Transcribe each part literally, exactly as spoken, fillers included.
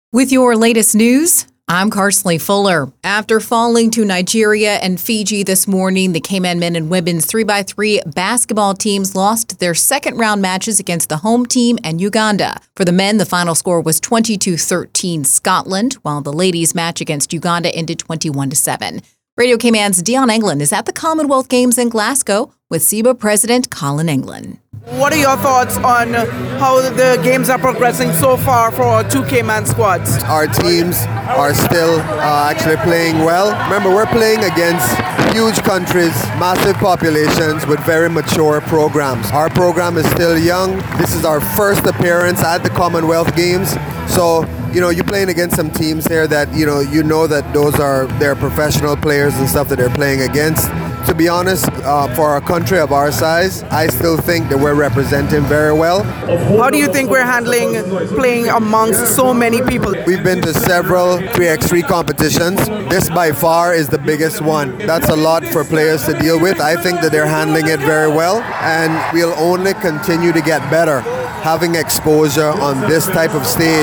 With your latest news, I'm Carsley Fuller. After falling to Nigeria and Fiji this morning, the Cayman men and women's three by three basketball teams lost their second round matches against the home team and Uganda. For the men, the final score was twenty-two thirteen Scotland, while the ladies' match against Uganda ended twenty-one to seven. Radio Cayman's Dion England is at the Commonwealth Games in Glasgow with S E B A President Colin England. What are your thoughts on how the games are progressing so far for our two Cayman squads? Our teams are still uh, actually playing well. Remember, we're playing against huge countries, massive populations with very mature programs. Our program is still young. This is our first appearance at the Commonwealth Games. So, you know, you're playing against some teams here that, you know, you know that those are their professional players and stuff that they're playing against. To be honest, uh, for a country of our size, I still think that we're representing very well. How do you think we're handling playing amongst so many people? We've been to several three by three competitions. This by far is the biggest one. That's a lot for players to deal with. I think that they're handling it very well, and we'll only continue to get better having exposure on this type of stage.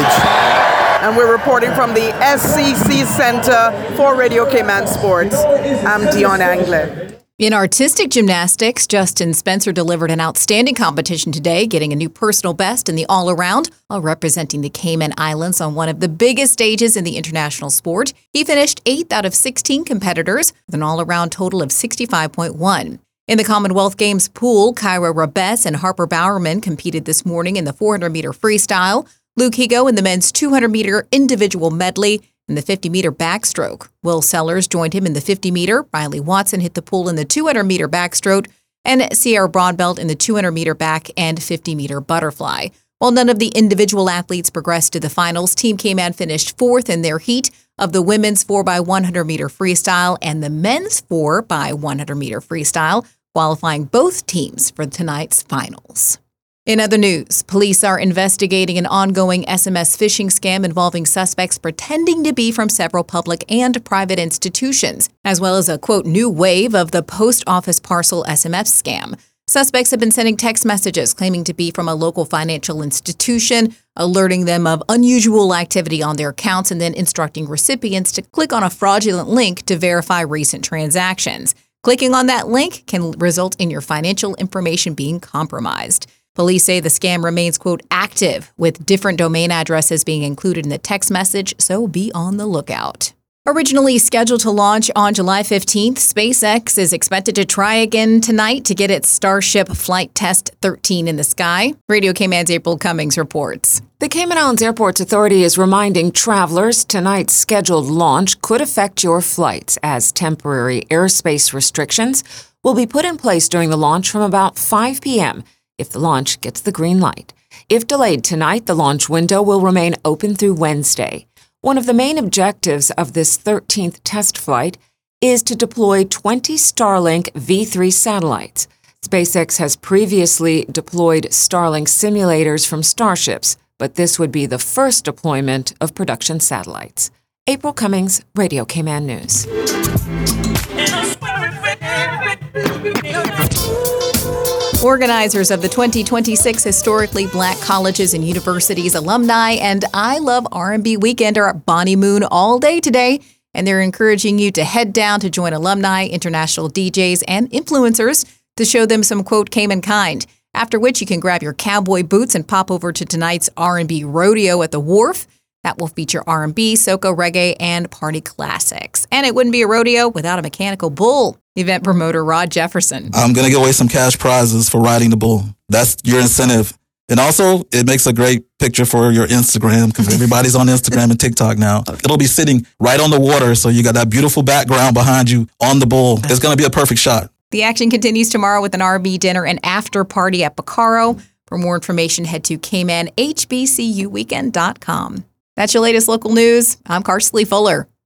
And we're reporting from the S C C Center for Radio Cayman Sports. I'm Dion England. In artistic gymnastics, Justin Spencer delivered an outstanding competition today, getting a new personal best in the all-around while representing the Cayman Islands on one of the biggest stages in the international sport. He finished eighth out of sixteen competitors with an all-around total of sixty-five point one. In the Commonwealth Games pool, Kyra Rabess and Harper Bowerman competed this morning in the four hundred meter freestyle, Luke Higo in the men's two hundred meter individual medley, and the fifty meter backstroke. Will Sellers joined him in the fifty meter, Riley Watson hit the pool in the two hundred meter backstroke, and Sierra Broadbelt in the two hundred meter back and fifty meter butterfly. While none of the individual athletes progressed to the finals, Team Cayman finished fourth in their heat of the women's four by one hundred meter freestyle and the men's four by one hundred meter freestyle, qualifying both teams for tonight's finals. In other news, police are investigating an ongoing S M S phishing scam involving suspects pretending to be from several public and private institutions, as well as a, quote, new wave of the post office parcel S M S scam. Suspects have been sending text messages claiming to be from a local financial institution, alerting them of unusual activity on their accounts, and then instructing recipients to click on a fraudulent link to verify recent transactions. Clicking on that link can result in your financial information being compromised. Police say the scam remains, quote, active, with different domain addresses being included in the text message, so be on the lookout. Originally scheduled to launch on July fifteenth, SpaceX is expected to try again tonight to get its Starship Flight Test thirteen in the sky. Radio Cayman's April Cummings reports. The Cayman Islands Airports Authority is reminding travelers tonight's scheduled launch could affect your flights, as temporary airspace restrictions will be put in place during the launch from about five p.m. if the launch gets the green light. If delayed tonight, the launch window will remain open through Wednesday. One of the main objectives of this thirteenth test flight is to deploy twenty Starlink V three satellites. SpaceX has previously deployed Starlink simulators from Starships, but this would be the first deployment of production satellites. April Cummings, Radio Cayman News. Organizers of the twenty twenty-six Historically Black Colleges and Universities Alumni and I Love R and B Weekend are at Bonnie Moon all day today, and they're encouraging you to head down to join alumni, international D Js, and influencers to show them some, quote, Cayman kind, after which you can grab your cowboy boots and pop over to tonight's R and B Rodeo at the Wharf. That will feature R and B, soca, reggae, and party classics. And it wouldn't be a rodeo without a mechanical bull. Event promoter Rod Jefferson. I'm going to give away some cash prizes for riding the bull. That's your incentive. And also, it makes a great picture for your Instagram because everybody's on Instagram and TikTok now. It'll be sitting right on the water, so you got that beautiful background behind you on the bull. It's going to be a perfect shot. The action continues tomorrow with an R and B dinner and after party at Picaro. For more information, head to Cayman H B C U weekend dot com. That's your latest local news. I'm Carsley Fuller.